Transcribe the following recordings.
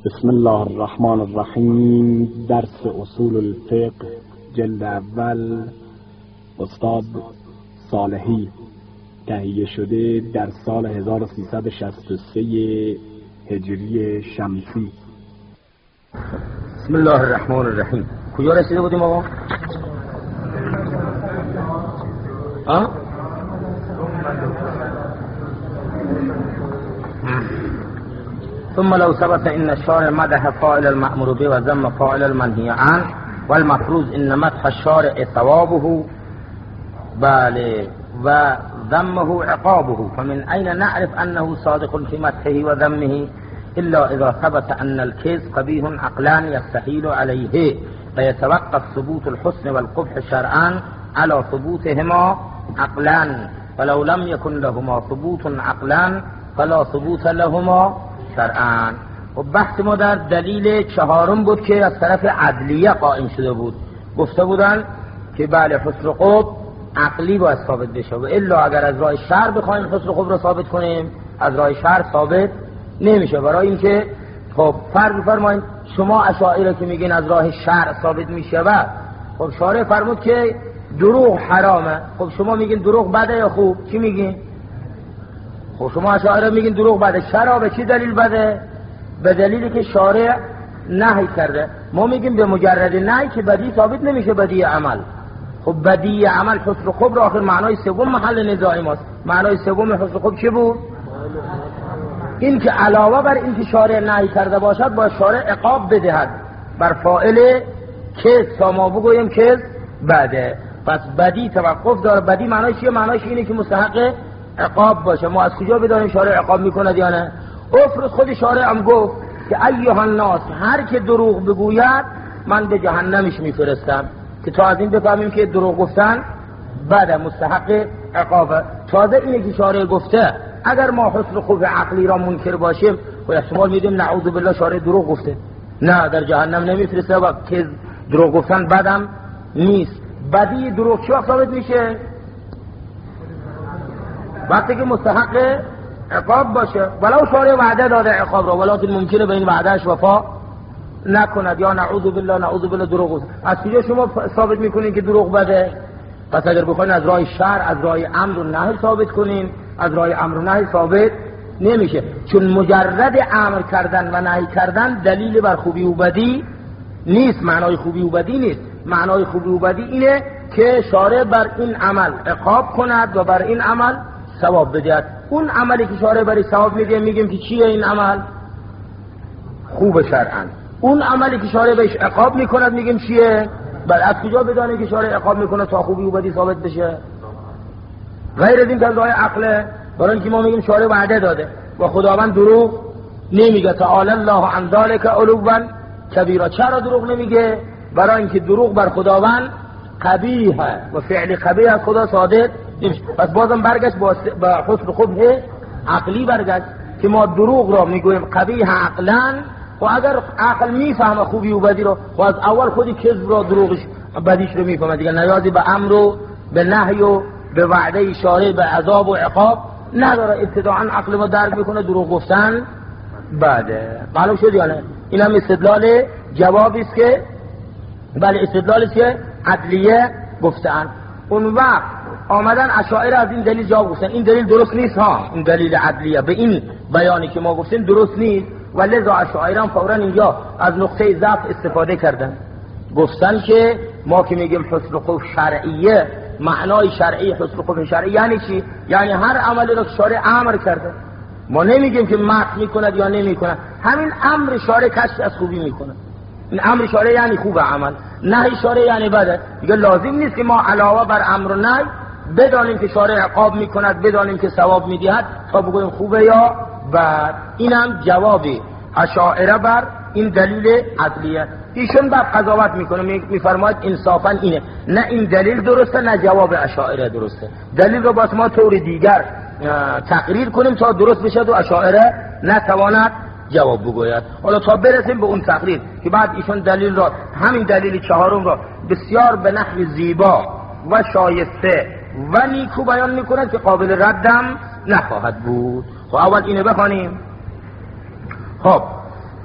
بسم الله الرحمن الرحیم. درس اصول الفقه جلد اول، استاد صالحی، تهیه شده در سال 1363 هجری شمسی. بسم الله الرحمن الرحیم. کجا رسیده بودیم آقا؟ ثم لو ثبت ان الشارع مدح فاعل المأمور به و ذم فاعل المنهی عنه والمفروض ان مدح الشارع ثوابه بله و ذمه عقابه، فمن اين نعرف انه صادق في مدحه و ذمه الا اذا ثبت ان الكذب قبیح عقلا يستحيل عليه فيتوقف ثبوت الحسن والقبح شرعا على ثبوتهما عقلا، ولو لم يكن لهما ثبوت عقلا فلا ثبوت لهما شرعا. و بحث ما در دلیل چهارم بود که از طرف عدلیه قائم شده بود. گفته بودن که بله حسن قبح عقلی باید ثابت بشه و الا اگر از راه شرع بخوایم حسن قبح رو ثابت کنیم از راه شرع ثابت نمیشه. برای اینکه خب فرض فرمایید شما اشاعره که میگین از راه شرع ثابت میشه و خب شارع فرمود که دروغ حرامه، خب شما میگین دروغ بده یا خوب؟ چی میگین؟ خب شما اشاعره میگین دروغ بده، چرا؟ به چی دلیل بده؟ به دلیلی که شارع نهی کرده. ما میگیم به مجرد نهی که بدی ثابت نمیشه، بدی عمل. خب بدی عمل حسن قبح آخر معنای سوم محل نزاع ماست. معنای سوم حسن قبح چی بود؟ این که علاوه بر این که شارع نهی کرده باشد با شارع عقاب بدهد بر فاعل که تا ما بگویم که بده. پس بدی توقف داره. بدی معنای چیه؟ معنایش اینه که مستحق عقاب باشه. ما از کجا بدانیم شارع عقاب میکند یا نه؟ افرض خود شارع هم گفت که ایها الناس هر که دروغ بگوید من به جهنمش میفرستم، که تا از این بفهمیم که دروغ گفتن بده، مستحق عقابه. تازه اینه که شارع گفته اگر ما حسن قبح عقلی را منکر باشیم و احتمال میدیم نعوذ بالله شارع دروغ گفته، نه در جهنم نمیفرسته و که دروغ گفتن بدم نیست. بدی دروغ چی وقت ثابت میشه؟ وقتی که مستحق عقاب باشه. ولو شارع وعده داده عقاب را ولکن ممکنه به این وعدهش وفا نکند یا نعوذ بالله دروغ گفت. از کجا شما ثابت میکنین که دروغ بده؟ پس اگر بخواین از راه شرع از راه امر و نهی ثابت کنین، از راه امر و نهی ثابت نمیشه، چون مجرد امر کردن و نهی کردن دلیل بر خوبی و بدی نیست. معنای خوبی و بدی نیست. معنای خوبی و بدی اینه که شارع بر این عمل عقاب کند و بر این عمل ثواب بدهد. اون عملی که شارع برای ثواب میده میگیم که چیه این عمل؟ خوب شرعاً. اون عملی که شارع بهش عقاب میکند میگیم چیه؟ بل از کجا بدانیم که شارع عقاب میکنه تا خوبی و بدی ثابت بشه؟ غیر از این که از راه عقله. برای اینکه ما میگیم شارع وعده داده و خداوند دروغ نمیگه، تعالی الله عن ذلک علوا کبیرا. چرا دروغ نمیگه؟ برای اینکه دروغ بر خداوند قبیحه و فعل قبیح از خدا صادر نمیشه. پس بازم برگشت با حسن قبح عقلی برگشت که ما دروغ را میگویم قبیح عقلا و اگر عقل میفهمه خوبی و بدی رو و از اول خودی کذب را دروغش بدیش رو میفهمه دیگه نیازی به امر و به نهی و به وعده شارع به عذاب و عقاب نداره. ابتداعا عقل ما درک میکنه دروغ گفتن بده. معلوم شد یا نه؟ این هم استدلال جوابی است که بله استدلالی است که عدلیه گفتن. اون وقت آمدن اشاعره از این دلیل جواب گفتن این دلیل درست نیست ها، این دلیل عدلیه به این بیانی که ما گفتیم درست نیست و لذا اشاعره هم فورا اینجا از نقطه ضعف استفاده کردن. گفتن که ما که میگیم حسن قبح شرعیه، معنای شرعی حسن قبح شرعی یعنی چی؟ یعنی هر عملی را شارع امر کرده. ما نمیگیم که مدح میکند یا نمیکند، همین امر شارع کشف از خوبی میکنه. این امر شارع یعنی خوب عمل، نهی شارع یعنی بده. دیگه لازم نیست که ما علاوه بر امر و نهی بدانیم که شارع عقاب میکند، بدانیم که ثواب میدهد تا بگویم خوبه یا بد. اینم جوابی اشاعره بر این دلیل عدلیه. ایشون بعد قضاوت میکنه میفرماید انصافا اینه، نه این دلیل درسته نه جواب اشاعره درسته. دلیل رو باز ما طور دیگر تقریر کنیم تا درست بشه و اشاعره نتواند جواب بگوید. حالا تا برسیم به اون تقریر که بعد ایشون دلیل را، همین دلیل چهارم را بسیار به نحو زیبا و شایسته و نیکو بیان میکنند که قابل ردم نخواهد بود. خب اول اینو بخوانیم. خب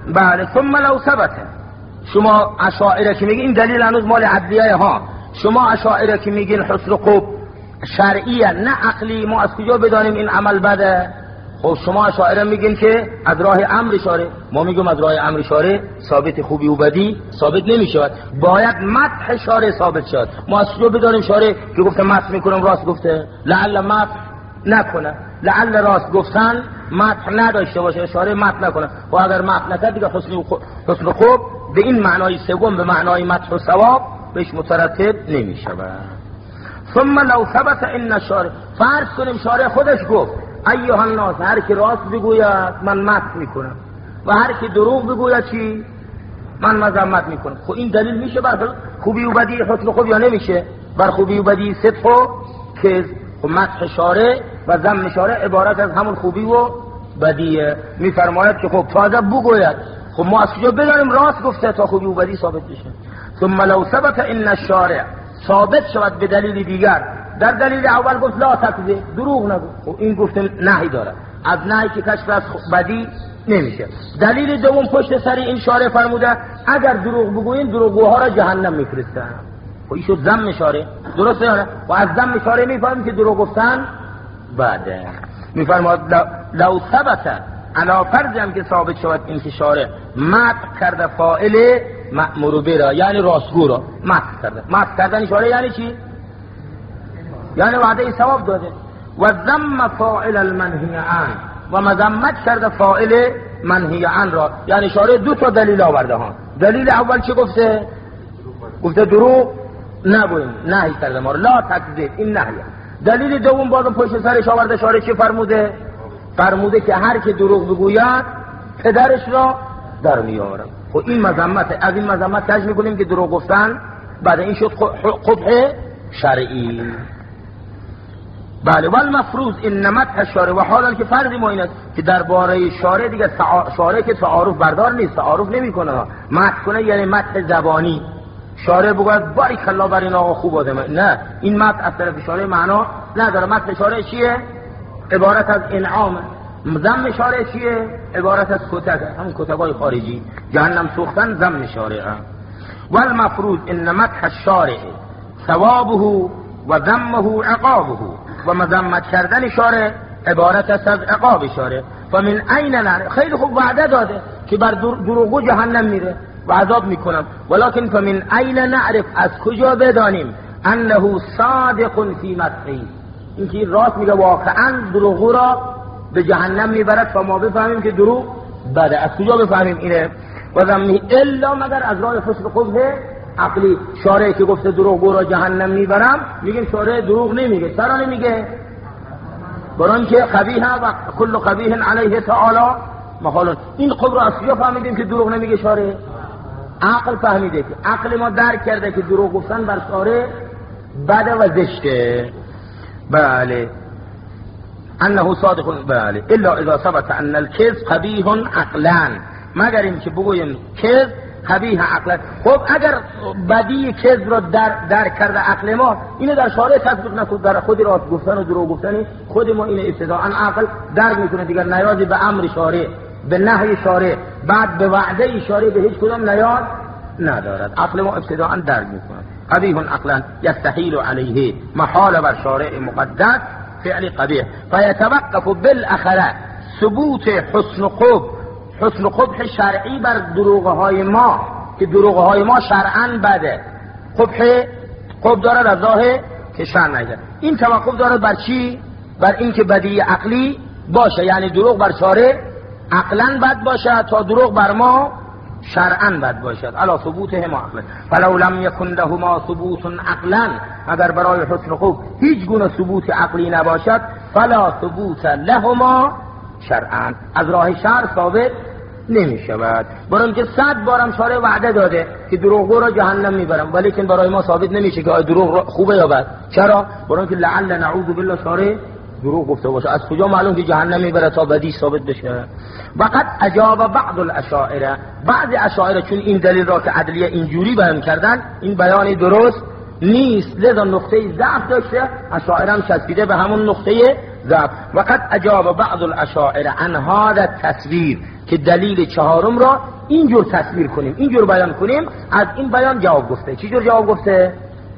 بله. ثم لو ثبت، شما اشاعره که میگین، این دلیل هنوز مال عدلیه ها، شما اشاعره که میگین حسن خوب شرعیه نه عقلی، ما از کجا بدانیم این عمل بده؟ خب شما اشاعره میگین که از راه امر شاره، ما میگیم از راه امر شاره ثابت خوبی و بدی ثابت نمیشود، باید مدح شاره ثابت شود. ما از کجا بدانیم شاره که گفته مدح میکنم راست گفته؟ لعل مدح نکنه، لعل راست گفتن مدح نداشته باشه، شاره مدح نکنه. و اگر مدح نکرد دیگه حسن خوب به این معنای سوم، به معنای مدح و ثواب بهش مترتب نمیشود. ثم لو ثبت ان الشارع، فرض کنیم شارع خودش گفت ایها الناس، هر کی راست بگوید من مدح میکنم و هر کی دروغ بگوید چی؟ من مذمت میکنم. خب این دلیل میشه بر خوبی و بدی حسن خوب یا نمیشه؟ بر خوبی و بدی صدق و کذب. خب مدح شارع و ذم شارع عبارت از همون خوبی و بدیه. میفرماید که خب تازه بگوید. خب ما از کجا بدانیم راست گفته تا خوبی و بدی ثابت بشه؟ ثم لو ثبت ان الشارع، ثابت شود به دلیل دیگر. در دلیل اول گفت لا تکذب، دروغ نگو، خب این گفته نهی داره، از نهی که کشف از بدی نمیشه. دلیل دوم پشت سری این شارع فرموده اگر دروغ بگوین دروغگوها را جهنم میفرستن. خب این شد ذم شارع، درسته نه؟ و از ذم شارع میفهمیم که دروغ گفتن بده. میفرماد لو ثبت، علا فرض هم که ثابت شود این که شارع مدح کرده فاعل مأمور به را، یعنی راستگو را مدح کرده. مدح کردن شارع یعنی چی؟ یعنی وعده ثواب داده. و ذم فاعل المنهی عن، و مذمت کرده فاعل منهی عن را. یعنی شارع دو تا دلیل آورده ها. دلیل اول چی گفته؟ گفته دروغ نگوین، نهی کرده ما لا تکذب، این نهیه. دلیل دوم بازم پشت سرش آورده شارع چی فرموده؟ فرموده که هر که دروغ بگوید پدرش را در میارم. خب این مذمت، از این مذمت کج میکنیم که دروغ گفتن بعد این شد قبح شرعی. بله. والمفروض ان مدح الشارع، و حالا که فرضی ما این است که درباره شارع دیگه شارع که تعارف بردار نیست، تعارف نمیکنه، مدح کنه یعنی مدح زبانی. شارع بگوید باریک الله بر این آقا خوب آدمه، نه، این مدح از طرف شارع معنا نداره. مدح شارع چیه؟ عبارت از انعام. ذم شارع چیه؟ عبارت از کتک، همون کتکای خارجی، جهنم سوختن ذم شارع. والمفروض ان مدح الشارع ثوابه و ذمه عقابه، و مذمت کردن شارع عبارت است از عقاب شارع. و من این نعرف، خیلی خوب وعده داده که بر دروغگو جهنم میره و عذاب میکنم، ولکن فمن این نعرف، از کجا بدانیم انه صادق فی مدحه، اینکه راست میگه واقعا دروغگو را به جهنم میبرد، و ما بفهمیم که دروغ بده. از کجا بفهمیم اینه؟ و ذمی الا مگر از راه حسن قبح عقلی. شارعی که گفته دروغگو را جهنم میبرم، میگیم شارع دروغ نمیگه. چرا نمیگه؟ برای اینکه قبیح و کل قبیح علیه تعالی محال. این قبح را از کجا فهمیدیم که دروغ نمیگه شارع؟ عقل فهمیده که عقل ما درک کرده که دروغ گفتن بر شارع بده و زشته. بله. انه صادق، بله، الا اذا ثبت ان الكذب قبیح عقلا، مگر اینکه بگویم کذب قبیح عقلا. خب اگر بدی کذب را در کرده عقل ما، اینو در شارع تطبیق نکنه، در خود راست گفتن و دروغ گفتن خود ما اینو ابتداء عقل درک میکنه، دیگر نیازی به امر شارع، به نهی شارع، بعد به وعده شارع به هیچ کدام نیاز ندارد. عقل ما ابتداء درک میکنه. قبیح عقلا یستحیل علیه، محال بر شارع مقدس فعل قبیح. فیتوقف بالاخره ثبوت حسن قبح شرعی بر دروغهای ما، که دروغهای ما شرعاً بده. قبح دارد از راه که شرع نگه. این توقف دارد بر چی؟ بر این که بدی عقلی باشه، یعنی دروغ بر شارع عقلاً بد باشه تا دروغ بر ما شرعاً بد باشد. علا ثبوتهما عقلا، فلو لم یکن لهما ثبوت عقلا، اگر برای حسن خوب هیچ گونه ثبوت عقلی نباشد، فلا ثبوت لهما شرعاً، از راه شرع ثابت نمی شود. برای اینکه 100 بارم شارع وعده داده که دروغگو را جهنم میبرم، ولی که برای ما ثابت نمیشه که دروغ خوبه یا بد. چرا؟ برای اینکه لعل نعوذ بالله شارع دروغ گفته باشه، از کجا معلوم که جهنم میبره تا بدی ثابت بشه؟ وقد اجاب بعض الاشاعره، بعض اشاعره چون این دلیل را که عدلیه اینجوری بیان کردن، این بیان درست نیست، لذا نقطه ضعف داشته، اشاعره هم چسبیده به همون نقطه ضعف. وقد اجاب بعض الاشاعره عن هذا التصویر، که دلیل چهارم را اینجور تصویر کنیم، اینجور بیان کنیم. از این بیان جواب گفته. چی جور جواب گفته؟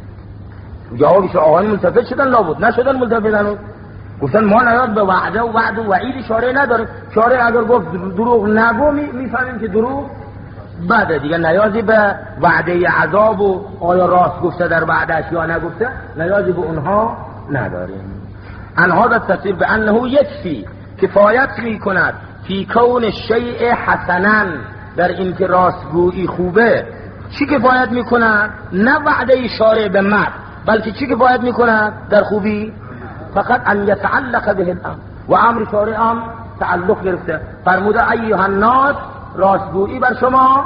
جوابش آقایان ملتفت شدن لابد، نشدن ملتفتن، گفتن ما نیاز به وعده و وعد و وعید شارع نداره. شارع اگر گفت دروغ نگو میفهمیم که دروغ بعد دیگه نیازی به وعده عذاب و آیا راست گفته در وعدش یا نگفته نیازی به اونها نداریم. ان هذا التفسیر به انه یکفی، کفایت میکند فی کون الشیء حسنا، در این که راستگویی خوبه. چی کفایت میکند؟ نه وعده شارع به مرد، بلکه چی کفایت میکند در خوبی؟ فقط ان یتعلق به الامر، و امر شارع هم تعلق گرفته. فرموده ایها الناس، راستگویی بر شما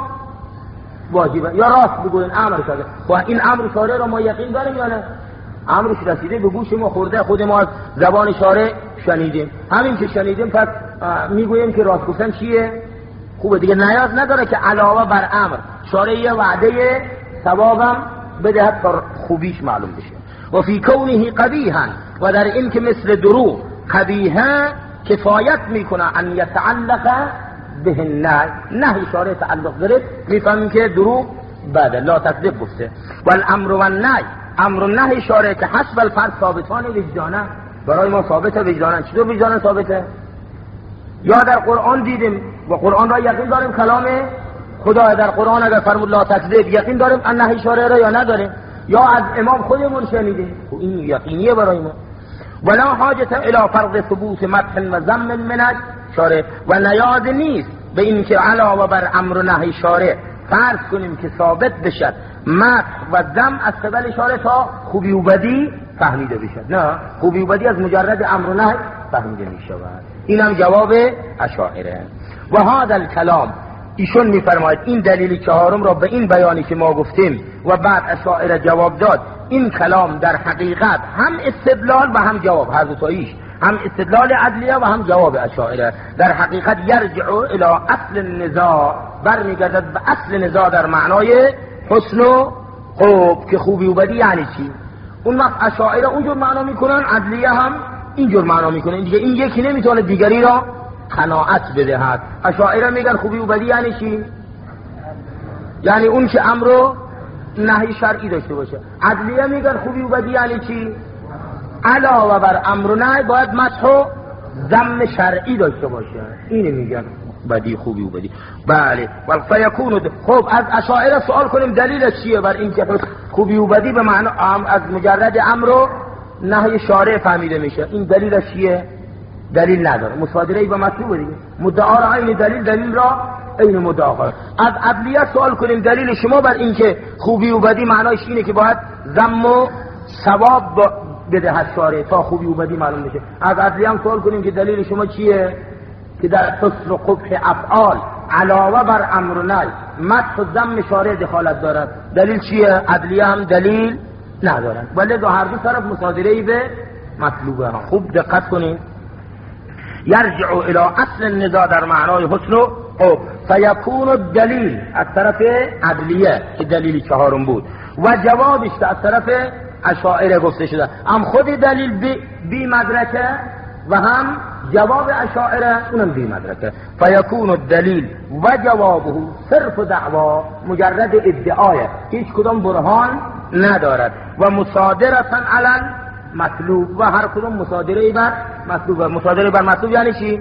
واجبه، یا راست بگوین امر شده. با این امر شارع را ما یقین داریم یا نه؟ امرش رسیده به گوش ما، خورده، خود ما از زبان شارع شنیدیم. همین که شنیدیم پس میگوییم که راست گفتن چیه؟ خوبه دیگه. نیاز نداره که علاوه بر امر شارع یه وعده ثوابم بدهد تا خوبیش معلوم بشه. و فی کونه قبیحا، و در این که مثل دروغ قبیحه کفایت میکنه ان یتعلق به نهی شارع تعلق داره، میفهمیم که دروغ بعد لا تکذب گفته. والامر و النهی، امر و نهی شارع که حسب الفرد ثابتان وجدانه، برای ما ثابته وجدانه. چطور وجدانه ثابته؟ یا در قرآن دیدیم و قرآن را یقین داریم کلام خدا، در قرآن اگر فرمود لا تکذب یقین داریم ان نهی شارع را یا نداریم، یا از امام خودمون شنیدیم، این یقینیه برای ما. ولا حاجت الى فرض ثبوت مدح و ذم منش شارع، و نیاز نیست به این که علاوه بر امر و نهی شارع فرض کنیم که ثابت بشد مدح و ذم از قبل شارع تا خوبی و بدی فهمیده بشد. نه، خوبی و بدی از مجرد امر و نهی فهمیده میشود. اینم جواب اشاعره. و هذا الکلام، ایشون میفرماید این دلیل چهارم را به این بیانی که ما گفتیم و بعد اشاعره جواب داد، این کلام در حقیقت هم استدلال و هم جواب، هر دو تاییش، هم استدلال عدلیه و هم جواب اشاعره، در حقیقت یرجع الى اصل النزاع، برمیگردد به اصل نزاع در معنای حسن و خوب، که خوبی و بدی یعنی چی. اون وقت اشاعره اونجور معنا میکنن، عدلیه هم اینجور معنا میکنن دیگه. این یکی نمیتونه دیگری را قناعت بدهد. اشاعره میگن خوبی و بدی یعنی چی؟ یعنی اون که امر و نهی شرعی داشته باشه. عدلیه میگن خوبی و بدی یعنی چی؟ علاوه بر امر و نهی باید مدح و ذم شرعی داشته باشه. اینو میگن بدی، خوبی و بدی. بله. فیکون. خب از اشاعره سوال کنیم دلیلش چیه بر این که خوبی و بدی به معنی از مجرد امر و نهی شارع فهمیده میشه؟ این دلیلش چیه؟ دلیل نداره، مصادره ای به مطلوب دیگه. مدعا را عین دلیل را عین مدعا. از عدلیه سوال کنیم دلیل شما بر این که خوبی و بدی معنایش اینه که باید ذم و ثواب بدهد شارع تا خوبی و بدی معلوم بشه. از عدلیه هم سوال کنیم که دلیل شما چیه که در حسن و قبح افعال علاوه بر امر و نهی مدح و ذم شارع دخالت دارد. دلیل چیه؟ عدلیه هم دلیل ندارن، ولی دو هر دو طرف مصادره ای به مطلوبه. خوب دقت کنین. یرجع الى اصل النزاع در معنای حسن و خوب، فیکون الدلیل از طرف عدلیه که دلیل چهارم بود، و جوابش از طرف اشاعره گفته شده. هم خود دلیل بی مدرکه و هم جواب اشاعره اونم بی مدرکه. فیکون الدلیل و جوابه صرف دعوا، مجرد ادعایه، هیچ کدام برهان ندارد. و مصادرتن علی مطلوب، و هر کدوم مصادره بر مطلوب. مصادره بر مطلوب یعنی چی؟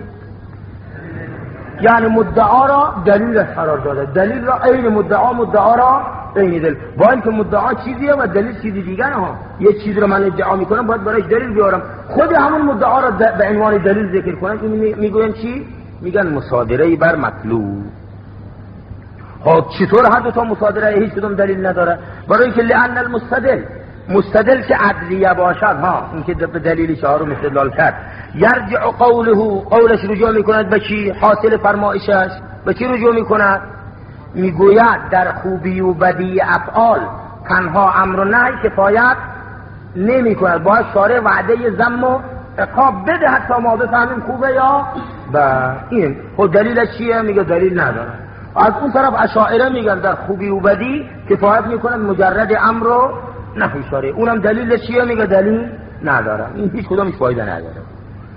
یعنی مدعا را دلیل قرار داده، دلیل را عین مدعا را عین دلیل. با اینکه مدعا چیزیه و دلیل چیزی دیگه نه. یه چیز رو من ادعا میکنم باید برایش دلیل بیارم، خود همون مدعا را به عنوان دلیل ذکر کنن. این میگوین چی؟ میگن مصادره بر مطلوب. خب چطور هر دو تا مصادره هیچ کدوم دلیل نداره؟ برای که لأن مستدل که عدلیه باشد، این که به دلیل چهارم استدلال کرد، یرجع قولش رجوع میکند به چی؟ حاصل فرمایشش به چی رجوع میکند؟ میگوید در خوبی و بدی افعال تنها امر و نهی کفایت نمیکند، باید شارع وعده ذم و عقاب بده حتی ما بفهمیم خوبه یا این. خب دلیلش چیه؟ میگه دلیل نداره. از اون طرف اشاعره میگن در خوبی و بدی کفایت میکند مجرد امر و نهی شارع، اونم دلیل چیه؟ میگه دلیل نداره. این هیچ کدومش فایده نداره.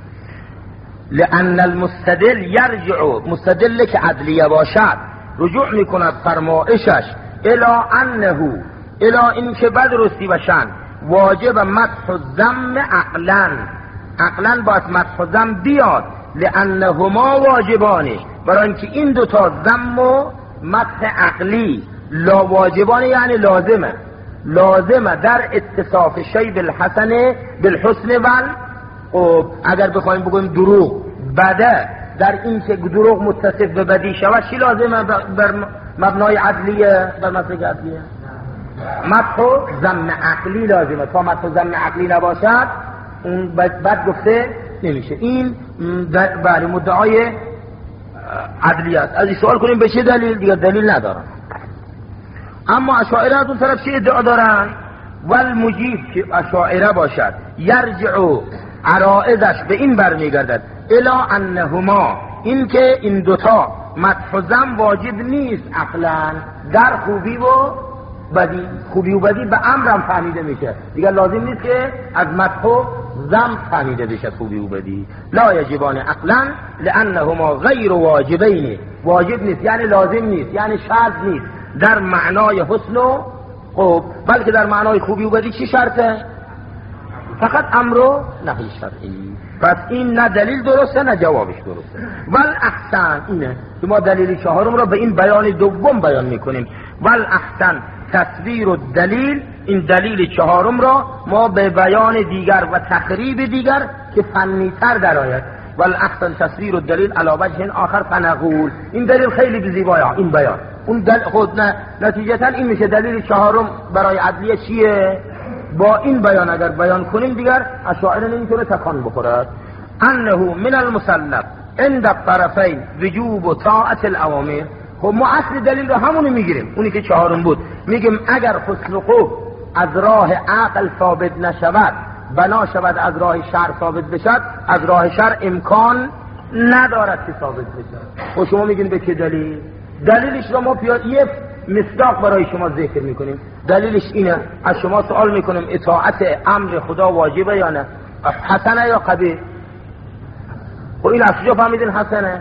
لأن المستدل یرجع، مستدل که عدلیه باشد رجوع میکند فرمایشش الی انه، الی اینکه بدرستی بشن واجب مدح و ذم عقلا، عقلا باید مدح و ذم بیاد، لانهما واجبانه، برای اینکه این دوتا ذم و مدح عقلی لا واجبانه، یعنی لازمه، لازمه در اتصاف شی بالحسن بالحسن خب اگر بخوایم بگویم دروغ بده، در این که دروغ متصف به بدی شود چی لازمه بر مبنای عدلیه، بر مسلک عدلیه؟ مدح و ذم عقلی لازمه، تا مدح و ذم عقلی نباشد اون بد گفته نمیشه. این بله مدعای عدلیه است. از این سوال کنیم به چه دلیل؟ دیگه دلیل ندارن. اما اشاعره از اون طرف چه ادعا دارن؟ والمجیب که اشاعره باشد یرجع عرائضش به این برمیگردد الا انهما، این که این دوتا مدح و ذم واجب نیست عقلا، در خوبی و بدی، خوبی و بدی به امرم فهمیده میشه، دیگر لازم نیست که از مدح و ذم فهمیده بشه خوبی و بدی. لا یجبان عقلا لانهما غیر واجبین، واجب نیست یعنی لازم نیست، یعنی شرط نیست در معنای حسن و خوب، بلکه در معنای خوبی و بدی چی شرطه؟ فقط امر و نهی شرعی. پس این نه دلیل درسته نه جوابش درسته. والاحسن اینه که ما دلیل چهارم را به این بیان دوم بیان میکنیم. والاحسن تصویر و دلیل، این دلیل چهارم را ما به بیان دیگر و تقریب دیگر که فنی‌تر درآید. والاحسن تصویر و دلیل علی وجه آخر فنقول، این دلیل خیلی زیباست این بیان، اون خود نه نتیجتا این میشه دلیل چهارم برای عدلیه چیه؟ با این بیان اگر بیان کنیم دیگر اشاعره نمیتونه تکان بخورد. انه من المسلم عند الطرفین وجوب و طاعت الاوامر. خب ما اصل دلیل رو همونو میگیریم، اونی که چهارم بود، میگیم اگر حسن خوب از راه عقل ثابت نشود، بنا شود از راه شرع ثابت بشد، از راه شرع امکان ندارد که ثابت بشد. خب شما میگین به چه دلیل؟ دلیلش رو ما یه مصداق برای شما ذکر میکنیم. دلیلش اینه، از شما سوال میکنیم اطاعت امر خدا واجبه یا نه؟ حسنه یا قبیح؟ خب این از کجا فهمیدین حسنه؟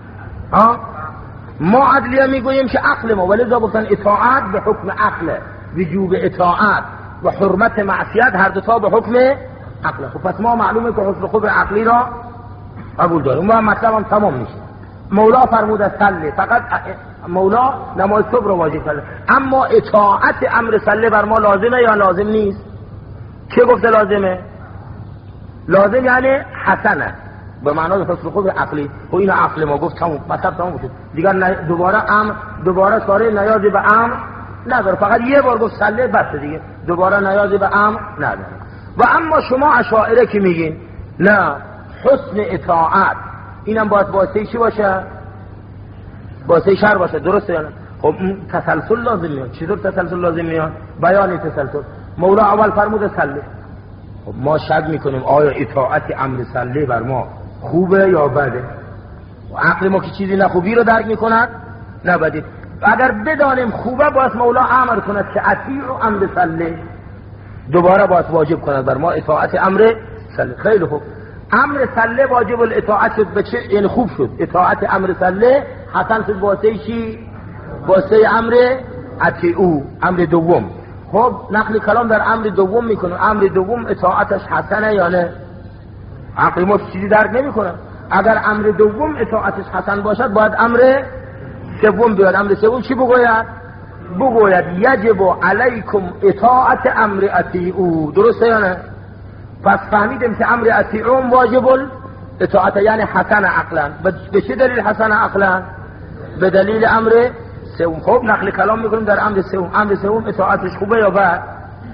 ما عدلیه میگوییم که عقل ما، ولی گفتن اطاعت به حکم عقل، وجوب اطاعت و حرمت معصیت هر دو تا به حکم عقل. خب پس ما معلومه که حسن خوب عقلی را قبول داریم. اون مطلب هم تمام میشه. مولا فرموده صلی، فقط مولا نماز صبح رو واجب کرده، اما اطاعت امر صلی بر ما لازمه یا لازم نیست؟ چه گفته لازمه؟ لازم یعنی حسنه به معنای حسن خوب عقلی. و این عقل ما گفت تمام، مطلب تمام شد دیگر. دوباره شارع نیازی به امر نداره، فقط یه بار گفت صلی بس دیگه، دوباره نیازی به امر نداره. و اما شما اشاعره که میگین نه حسن اطاعت اینم باید واسطه چی باشه؟ واسطه شرع باشه، درسته یا نه؟ خب تسلسل لازم میاد. چطور تسلسل لازم میاد؟ بیان تسلسل. مولا اول فرموده صلی، خب ما شک میکنیم آیا اطاعت امر صلی بر ما خوبه یا بده؟ و عقل ما که چیزی نه خوبی رو درک میکند نه بدی. اگر بدانیم خوبه باید مولا امر کند که اطیعوا امر صلی، دوباره باید واجب کند بر ما اطاعت امر صلی. خیلی خوب، امر صلی واجب الاطاعت شد، به چه یعنی خوب شد اطاعت امر صلی، حسن شد واسطه چی؟ واسطه امر اطیعوا، امر دوم. خب نقل کلام در امر دوم میکنه، امر دوم اطاعتش حسنه یا نه؟ عقل ما چیزی درک نمیکنه. اگر امر دوم اطاعتش حسن باشد باید امر سوم بیاد. امر سوم چی بگوید؟ بگوید یجب علیکم اطاعت امر اطیعوا، درسته یا نه؟ پس فهمیدیم که امر اطیعوا واجب اطاعت یعنی حسن عقلا. به چه دلیل حسن عقلا؟ به دلیل امر سوم. خب نقل کلام میکنیم در امر سوم. امر سوم اطاعتش خوبه یا بد؟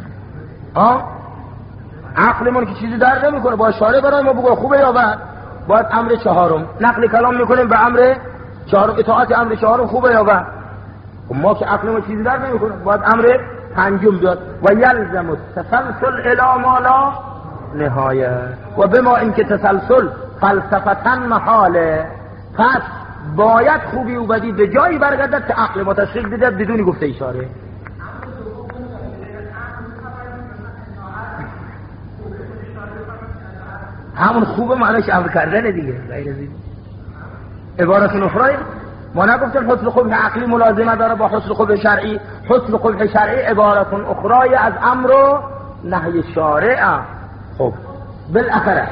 عقلمون که چیزی درک نمیکنه، با اشاره برای ما بگو خوبه یا بد؟ باید امر چهارم نقل کلام میکنیم به امر چهارم، اطاعت امر چهارم خوبه یا بد؟ ما که عقلمون چیزی درک نمیکنه باید امر پنجم بیاد. و یلزم التسلسل الی ما لا نهایه، و به ما اینکه تسلسل فلسفتا محاله، پس باید خوبی و بدی به جایی برگردد که عقل ما تشریح دیده بدون گفته اشاره. همون خوبه معنیش امر کردن دیگه. غیر از این عبارت اخرى ما نگفتیم حسن قبح عقلی ملازمه داره با حسن قبح شرعی. حسن قبح شرعی عبارت اخرى از امر و نهی شارع. خب بالاخره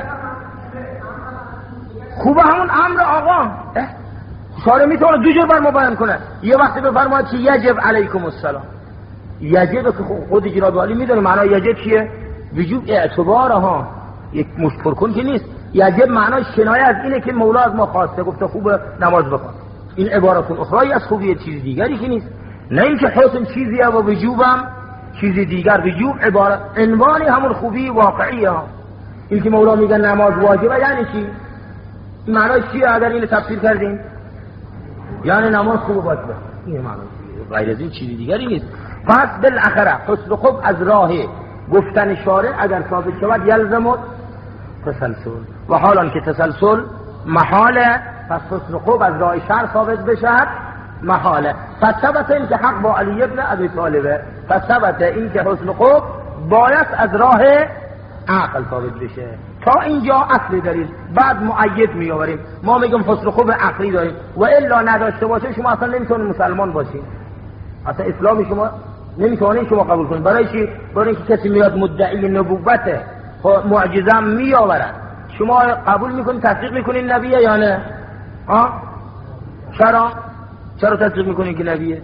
خوبه همون امر آقا. شارع میتونه دو جور بر ما بیان کنه. یه وقتی بفرماید که یجب علیکم السلام، یجب که خود جناب علی میدونه معنی یجب چیه؟ وجوب اعتباره ها، یک مشپر کن که نیست. یجب معنی شنایه از اینه که مولا از ما خواسته گفته خوبه نماز بخوان. این عبارت اخرى از خوبی چیز دیگری که نیست. نه اینکه حسن چیزیه و وجوبم چیز دیگر. وجوب عبارت عنوانی همون خوبی واقعیه ها. این که مولا میگه نماز واجبه یعنی چی؟ معنی چیه اگر اینو تفسیر کردیم؟ یعنی نماز خوبه واجبه. این معنی غیر از این چیز دیگری نیست. پس بالاخره حسن خوب از راه گفتن شارع اگر ثابت شود یلزم تسلسل، و حالا که تسلسل محاله، پس حسن خوب از راه شرع ثابت بشد محاله. پس ثبت این که حق با علی ابن ابی طالبه، پس ثبت این که حسن خوب باید از راه عقل ثابت بشه. تا اینجا اصل دلیل. بعد مؤید میآوریم. ما میگم حسن خوب عقلی داریم و الا نداشته باشه شما اصلا نمیتونید مسلمان باشید. اصلا اسلامی شما نمیتونید شما قبول کنید. برای چی؟ برای اینکه کسی میاد مدعی نبوته معجزه میآورد، شما قبول میکنید تصدیق میکنید نبیه یا نه؟ چرا تصدیق میکنید که نبیه؟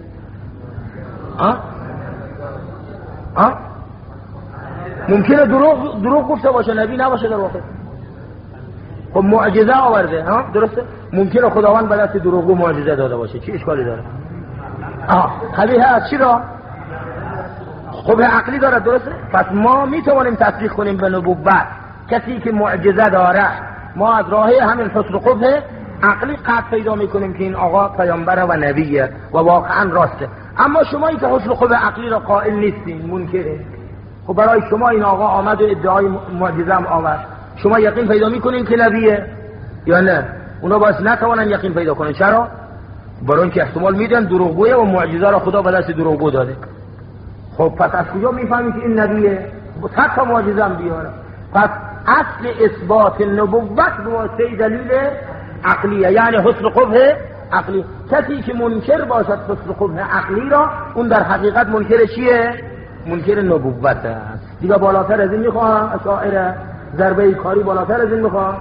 ممکنه دروغ گفته باشه، نبی نباشه در واقع. خب معجزه آورده، درسته؟ ممکنه خداوند به دست دروغگو معجزه داده باشه، چی اشکالی داره؟ قبیح است. چرا؟ خب عقلی داره، درسته؟ پس ما میتوانیم تصدیق کنیم به نبوت کسی که معجزه داره. ما از راه همین حسن قبح عقلی قطع پیدا میکنیم که این آقا پیامبر و نبیه و واقعا راسته. اما شمایی که حسن قبح عقلی را قائل نیستین، منکره، خب برای شما این آقا آمد و ادعای معجزه هم آورد، شما یقین پیدا میکنین که نبیه یا نه؟ اونا باید نتوانن یقین پیدا کنن. چرا؟ برای اینکه احتمال میدن دروغگویه و معجزه را خدا به دست دروغگو داده. خب پس از کجا میفهمید که این نبیه؟ حتی معجزه هم بیاره. پس اصل اثبات نبوت به واسطه دلیل عقلیه، یعنی حسن قبح عقلی. کسی که منکر باشد حسن قبح عقلی را، اون در حقیقت منکر چیه؟ منکر نبوت است. دیگه بالاتر از این میخوام اشاعره ضربه کاری بالاتر از این میخوام.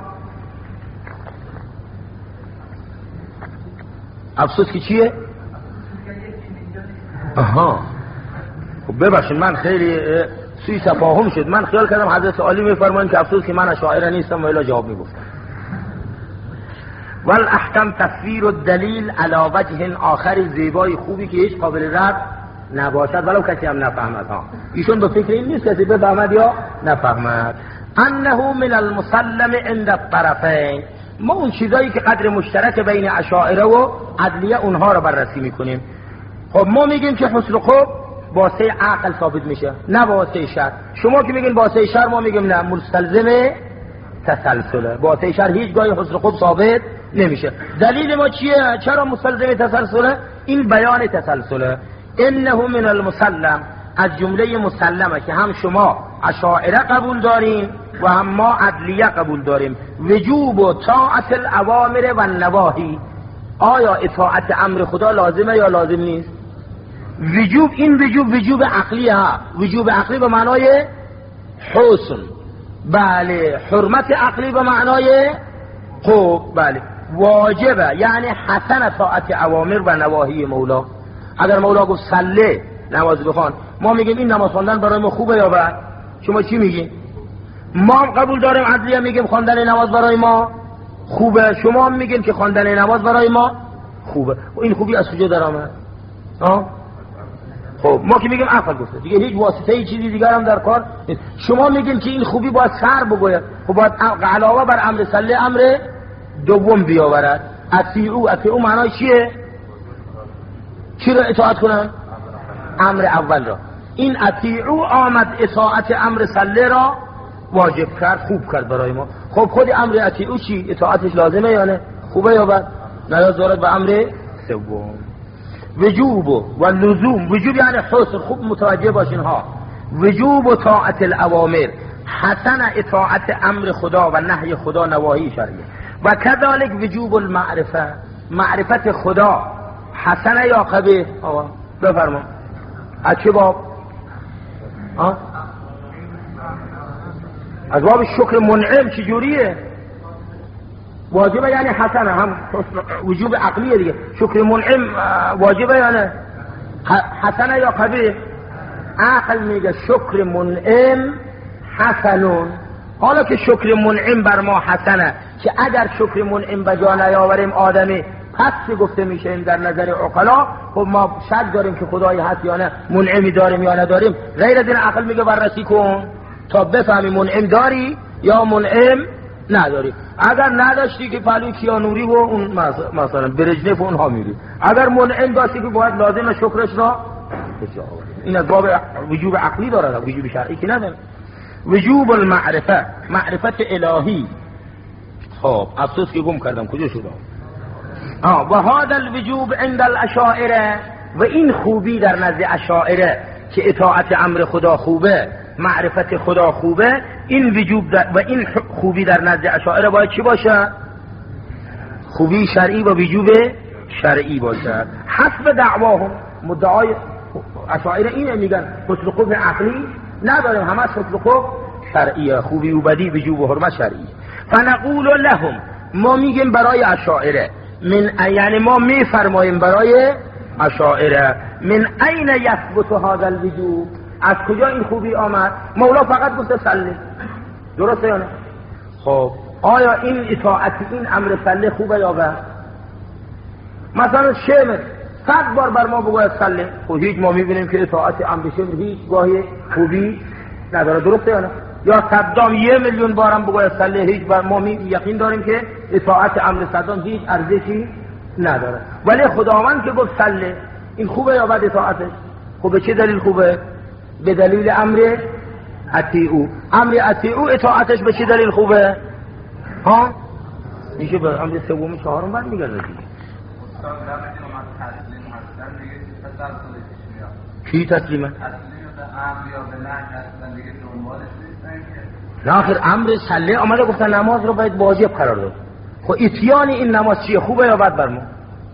افسوس که چیه؟ خب ببخشید من خیلی سوی تفاهم شد. من خیال کردم حضرت علی میفرمایند که افسوس که من اشاعره نیستم و الا جواب میگفتم. والاحکم تصویر الدلیل علی وجه آخر زیبای خوبی که هیچ قابل رد نباشد ولو کسی هم نفهمد. ایشون به فکر این نیست کسی بفهمد یا نفهمد. انه من المسلم عند الطرفین. ما اون چیزایی که قدر مشترک بین اشاعره و عدلیه اونها رو بررسی میکنیم. خب ما میگیم که حسن خوب واسه عقل ثابت میشه، نه واسه شرع. شما که میگین واسه شرع، ما میگیم نه، مستلزم تسلسله. واسه شرع هیچ گاهی حسن خوب ثابت نمیشه. دلیل ما چیه؟ چرا مستلزم تسلسله؟ این بیان تسلسله. انه من المسلم، از جمله مسلمه که هم شما اشاعره قبول دارین و هم ما عدلیه قبول داریم. وجوب و طاعت الاوامر و النواهی. آیا اطاعت امر خدا لازمه یا لازم نیست؟ وجوب، این وجوب عقلیه ها. وجوب عقلی به معنای حسن، بله. حرمت عقلی به معنای خوب، بله. واجبه یعنی حسن طاعت اوامر و نواهی مولا. اگر مولا گفت صلی، نماز بخوان، ما میگیم این نماز خواندن برای ما خوبه یا بد؟ شما چی میگین؟ ما هم قبول داریم عدلیه میگیم خواندن نماز برای ما خوبه، شما هم میگین که خواندن نماز برای ما خوبه. و این خوبی از کجا در آمد؟ خب ما که میگیم عقل گفته دیگه، هیچ واسطه ای چیزی دیگر هم در کار نیست. شما میگین که این خوبی باید شرع بگوید، خب باید علاوه بر امر صلی امر دوم بیاورد. اطیعو معنای چیه؟ چی را اطاعت کنن؟ امر اول را. این اطیعو آمد اطاعت امر صلی را واجب کرد، خوب کرد برای ما. خب خود امر اطیعو چی؟ اطاعتش لازمه یا نه؟ خوبه یا بد؟ نیاز دارد به امر سوم. وجوب و لزوم. وجوب یعنی حسن، خوب متوجه باشین ها. وجوب و طاعت الاوامر، حسن اطاعت امر خدا و نهی خدا نواهی شرعیه. و کذالک وجوب المعرفه، معرفت خدا حسنه یا قبیح؟ آقا بفرما از چه باب؟ از باب شکر منعم. چجوریه؟ واجبه یعنی حسنه، هم وجوب عقلیه دیگه. شکر منعم واجبه یعنی حسنه یا قبیح؟ عقل میگه شکر منعم حسنون. حالا که شکر منعم بر ما حسنه، که اگر شکر منعم به جا نیاوریم آدمی پس گفته میشه در نظر عقلا، خب ما شک داریم که خدایی هست یا نه، منعمی داریم یا نداریم. غیر از این عقل میگه بررسی کن تا بفهمی منعم داری یا منعم نداری. اگر نداشتی که پلو کیانوری و اون مثلا برژنف و اونها میری، اگر منعم داشتی که باید لازم شکرش را بجا آوری. این از باب وجوب عقلی داره، وجوب شرعی که نداره. وجوب المعرفه، معرفت الهی. خب افسوس که گم کردم، کجا شدم؟ و هذا الوجوب عند الاشاعره، و این خوبی در نزد اشاعره که اطاعت امر خدا خوبه، معرفت خدا خوبه، این وجوب و این خوبی در نزد اشاعره باید چی باشه؟ خوبی شرعی و وجوب شرعی باشه. حسب دعواهم، مدعای اشاعره اینه، میگن حسن خوب عقلی نداریم، همه حسن خوب شرعیه، خوبی و بدی وجوب و حرمت شرعیه. فنقول لهم، ما میگیم برای اشاعره، یعنی ما میفرماییم برای اشاعره، من این یثبت هذا الوجوب، از کجا این خوبی آمد؟ مولا فقط گفته صلی، درسته یا نه؟ خب آیا این اطاعت این امر صلی خوبه یا بد؟ مثلا شمر 100 بار بر ما بگوید صلی، خب هیچ ما میبینیم که اطاعت امر شمر هیچ گاهی خوبی نداره، درسته یا نه؟ یا صدام 1,000,000 بارم بگوید صلی، هیچ بار ما یقین داریم که اطاعت امر صدام هیچ ارزشی نداره. ولی خداوند که گفت صلی، این خوبه یا بد اطاعتش؟ خب به چه دلیل خوبه؟ به دلیل امر اطیعو. امر اطیعو اطاعتش به چه دلیل خوبه؟ ها؟ میشه به امر سوم چهارم بعد میگرده دیگه. کی تسلیمه؟ نه آخر امر صلی آمده گفتن نماز رو باید واجب قرار داد. خب اتیان این نماز چیه؟ خوبه یا بد بر ما؟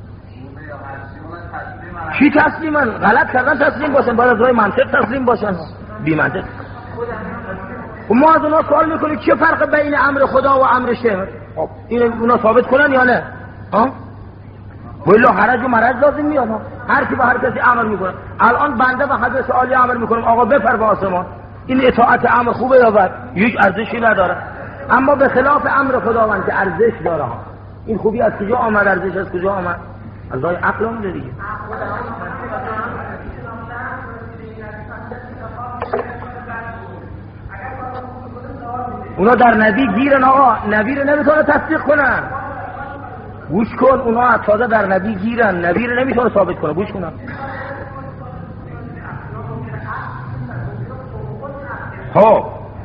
چی تسلیمن؟ غلط کردن تسلیم باشن، باید از راه منطق تسلیم باشن، بی منطق. و ما از اونا سوال میکنیم چه فرق بین امر خدا و امر شمر؟ خب این اونا ثابت کنن یا نه؟ ها؟ ولی حرج و مرج لازم میاد، هر کی به هر کسی امر میکنه. الان بنده به حضرت عالی امر میکنم آقا بپر به آسمان، این اطاعت امر خوبه یا بد؟ هیچ ارزشی نداره. اما به خلاف امر خداوند که ارزش داره، این خوبی از کجا آمد؟ ارزش از کجا آمد؟ از راه عقل اومده دیگه. اونا در نبی گیرن آقا، نبی رو نمیتونه تصدیق کنن. گوش کن، اونا تازه در نبی گیرن، نبی رو نمیتونه ثابت کنه. گوش کنن. خب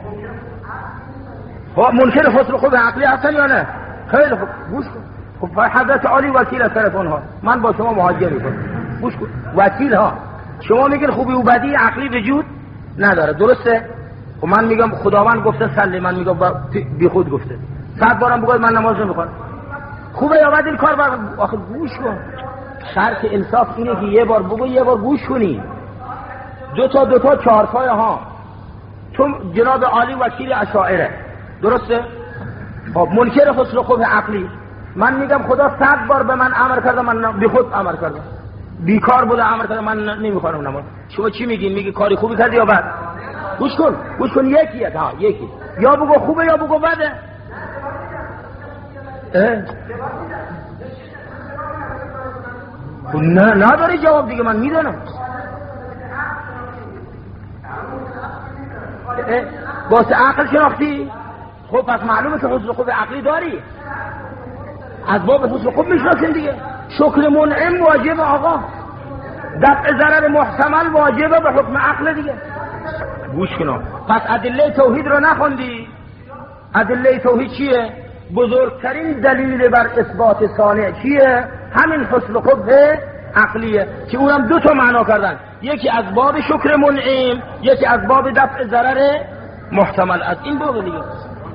منکر حسن خوب عقلی هستن یا نه؟ خیلی خوب گوش کن. خب حضرت عالی وکیل از طرف اونها، من با شما مهاجره میکنم. گوش کن. وکیل ها شما میگن خوبی و بدی عقلی وجود نداره، درسته؟ و من میگم خداوند گفته صلی، من میگم بی خود گفته. 100 بارم بگوید من نماز نمیخونم، خوبه یا بد این کار؟ آخه گوش کن. شرط انصاف اینه که یه بار بگو یه بار گوش کنی. دو تا 4 تای ها. تو جناب عالی وکیل اشاعره، درسته؟ خب منکر حسن خوب عقلی، من میگم خدا 100 بار به من امر کرده، من بی خود امر کردم، بیکار بوده امر کرده، من نمیخوام نماز. شما چی میگین؟ میگی کاری خوبی کردی یا بد؟ گوش کن یکیه، ها یکی، یا بگو خوبه یا بگو بده. نه نداری جواب دیگه، من میدونم. واسه عقل شناختی؟ خب پس معلومه که حسن خوب عقلی داری، از باب حسن خوب میشناسین دیگه. شکر منعم واجبه آقا، دفع ضرر محتمل واجبه به حکم عقل دیگه. گوش کن. پس ادله توحید رو نخوندی؟ ادله توحید چیه؟ بزرگترین دلیل بر اثبات صانع چیه؟ همین حسن خوب عقلیه که اونم 2 تا معنا کردن، یکی از باب شکر منعم، یکی از باب دفع ضرر محتمل از این بود دیگه.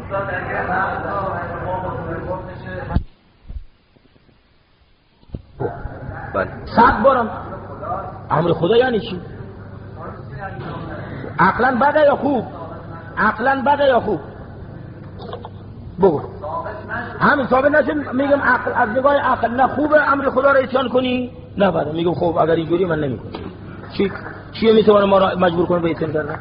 بله 100 بارم امر خدا یعنی چی؟ عقلا بده یا خوب؟ عقلا بده یا خوب؟ بگو. همین ثابت نشه میگم عقل از نگاه عقل نه خوبه امر خدا را اتیان کنی نه بده. میگم خب اگر اینجوری من نمیکنم. چیه میتونه ما را مجبور کنه به اتیان کردن؟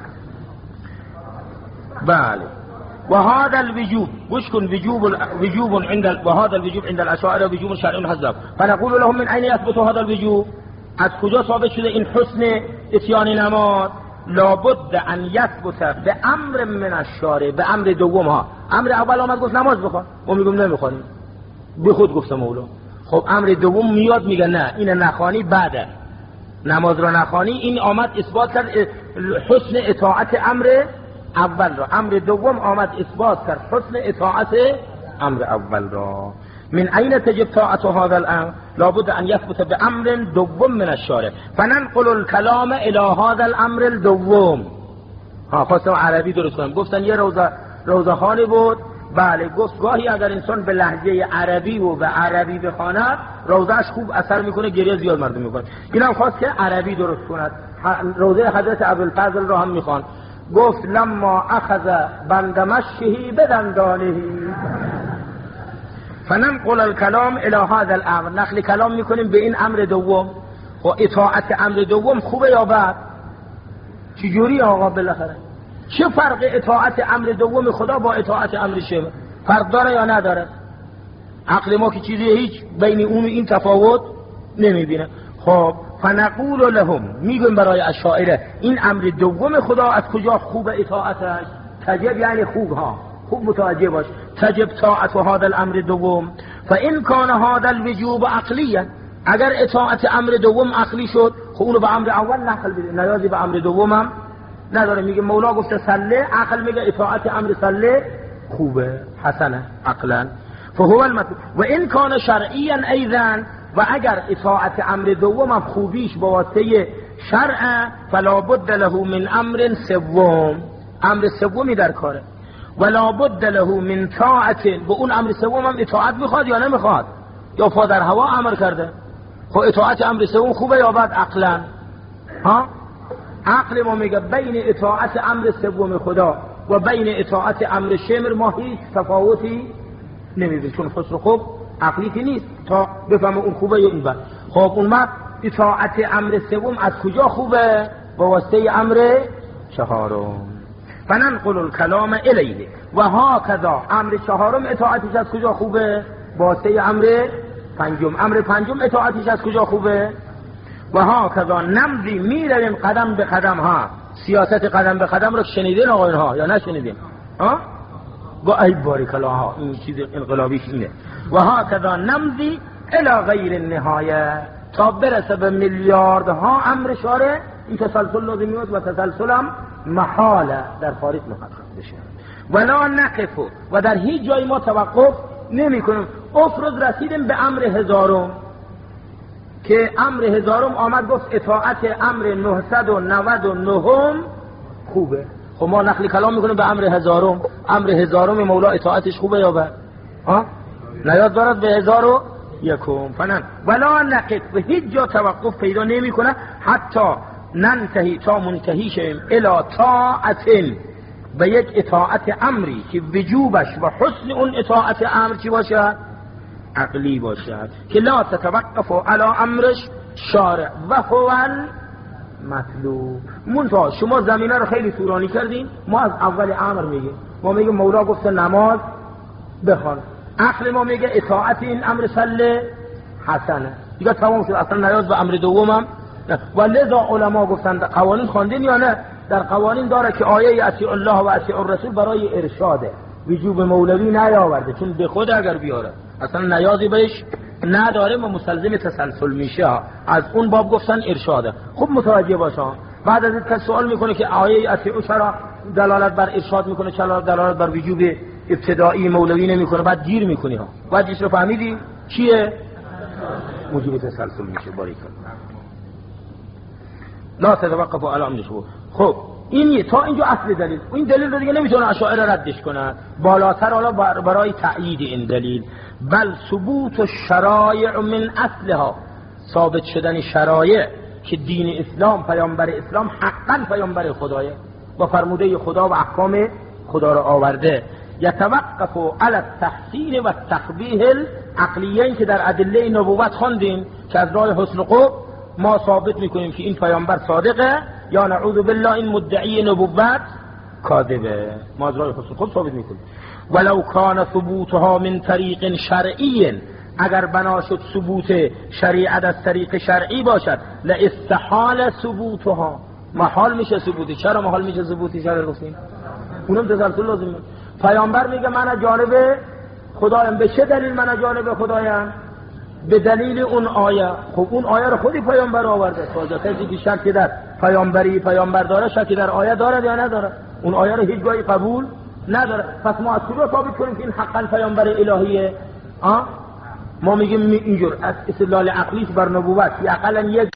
بله. وهذا الوجوب گوش کن وجوب عند وهذا الوجوب عند الاشاعره وجوب شرعي حذف. فنقول لهم من اين يثبت هذا الوجوب؟ از کجا ثابت شده این حسن اتیان نماز؟ لابد ان یثبت به امر من الشارع، به امر دوم ها. امر اول آمد گفت نماز بخوان، ما میگم نمیخوانیم، به خود گفت مولا. خب امر دوم میاد میگه نه این نخوانی بعده، نماز را نخوانی. این آمد اثبات کرد حسن اطاعت امر اول را. امر دوم آمد اثبات کرد حسن اطاعت امر اول را. من اين تجب طاعت هذا الامر؟ لابد ان يثبت بامر دوم من الشارع. فننقل الكلام الى هذا الامر الدوم. خواستم عربی درست کنم. گفتن یه روزه خانه بود. بله گفت گاهی اگر انسان به لهجه عربی و به عربی بخواند روزهش خوب اثر میکنه، گریه زیاد مردم میکنه. اینم خواست که عربی درست کند. روزه حضرت ابوالفضل را هم میخوان. گفت لما اخذ بندمشه بدندانه. فننقل الكلام الى هذا الامر. نقل کلام میکنیم به این امر دوم. و اطاعت امر دوم خوبه یا بد؟ چجوری آقا بالاخره؟ چه فرق اطاعت امر دوم خدا با اطاعت امر شما؟ فرق داره یا نداره؟ عقل ما که چیزی هیچ بین اون و این تفاوت نمیبینه. خب فنقول لهم، میگم برای اشاعره این امر دوم خدا از کجا خوب اطاعتش؟ تجب یعنی خوب ها، خوب متوجه باش. تجب طاعت هذا الامر دوم. فان كان هذا الوجوب عقليا، اگر اطاعت امر دوم عقلی شد خب اونو به امر اول نقل بده، نیازی به امر دومم نداره. میگه مولا گفته صلی، عقل میگه اطاعت امر صلی خوبه حسنه عقلا. فهو المطلوب. و ان كان شرعيا ايضا، و اگر اطاعت امر دومم خوبیش با واسطه شرع، فلا بد له من امر سوم، امر سومی در کاره. ولا بد له من طاعت، به اون امر سوم هم اطاعت میخواد یا نمیخواد؟ یا پا در هوا امر کرده. خب اطاعت امر سوم خوبه یا بد عقلا؟ ها عقل ما میگه بین اطاعت امر سوم خدا و بین اطاعت امر شمر ما هیچ تفاوتی نمیبینیم، چون خسر خوب عقلی که نیست تا بفهمه اون خوبه یا این بد. خب اون وقت اطاعت امر سوم از کجا خوبه؟ با واسطه امر چهارم. فننقل الكلام الیه. و هاکذا امر چهارم اطاعتش از کجا خوبه؟ با واسطه امر پنجم. امر پنجم اطاعتش از کجا خوبه؟ و هاکذا نمضی، میرویم قدم به قدم ها. سیاست قدم به قدم رو شنیدین آقایون ها یا نشنیدین؟ ها با ای باریک الله ها، این چیز انقلابیش اینه. و هاکذا نمضی الی غیر النهایه، تا برسه به میلیاردها امر شارع. این تسلسل لازم میاد و تسلسلم محاله در خارج محقق بشه. ولا نقف، و در هیچ جای ما توقف نمی کنیم. افرض رسیدیم به امر هزارم، که امر هزارم آمد گفت اطاعت امر 999 خوبه. خب ما نقل کلام میکنیم به امر هزارم. امر هزارم مولا اطاعتش خوبه یا بد؟ نیاز دارد به 1001. فنن ولا نقف، به هیچ جا توقف پیدا نمی کنه حتی ننتهی، تا منتهی شیم الی طاعت، به یک اطاعت امری که وجوبش و حسن اون اطاعت امر چی باشد؟ عقلی باشد، که لا تتوقف علی امرش شارع و هو المطلوب. منتها شما زمینه رو خیلی طولانی کردین، ما از اول امر میگیم. ما میگیم مولا گفته نماز بخوان، عقل ما میگه اطاعت این امر صلی حسنه، دیگه تمام شد، اصلا نیاز به امر دومم. و لذا علما گفتند قوانین خواندین یا نه؟ در قوانین داره که آیه اطیع الله و اطیع الرسول برای ارشاده، وجوب مولوی نیاورده، چون به خود اگر بیاره اصلا نیازی بهش نداره و مستلزم تسلسل میشه. از اون باب گفتن ارشاده. خوب متوجه باشه. بعد از این سوال میکنه که آیه اطیع چرا دلالت بر ارشاد میکنه، چرا دلالت بر وجوب ابتدایی مولوی نمیکنه؟ بعد گیر میکنی ها. بعد چیز رو فهمیدی چیه؟ وجوب تسلسل میشه. باریکالله. لا تتوقف على امر. خب این تا اینجا اصل دلیل. این دلیل رو دیگه نمیتونه اشاعره ردش کنن. بالاتر حالا برای تأیید این دلیل بل ثبوت الشرایع من اصلها، ثابت شدن شرایع که دین اسلام، پیامبر اسلام حقا پیامبر خدایه با فرموده خدا و احکام خدا رو آورده. یتوقف علی التحسین و التقبیح العقلیین که در ادله نبوت خواندیم که از راه حسن قبح ما ثابت میکنیم که این پیامبر صادقه یا نعوذ بالله این مدعی نبوت کاذبه. ما از راه حسن قبح ثابت میکنیم. ولو کان ثبوتها من طریق شرعی، اگر بنا شد ثبوت شریعت از طریق شرعی باشد لاستحال ثبوتها، محال میشه ثبوت. چرا محال میشه ثبوت شرعی گفتیم؟ اونم تسلسل لازم. پیامبر میگه من از جانب خدایم. به چه دلیل من از جانب خدایم؟ به دلیل اون آیه. خب اون آیه رو خودی پیامبر آورده. تازه کسی که شک در پیامبر داره، شک در آیه داره یا نداره؟ اون آیه رو هیچ جایی قبول نداره. پس ما از کجا ثابت کنیم که این حقا پیامبر الهیه؟ ما میگیم اینجور از استدلال عقلیش بر نبوت، اقلا یک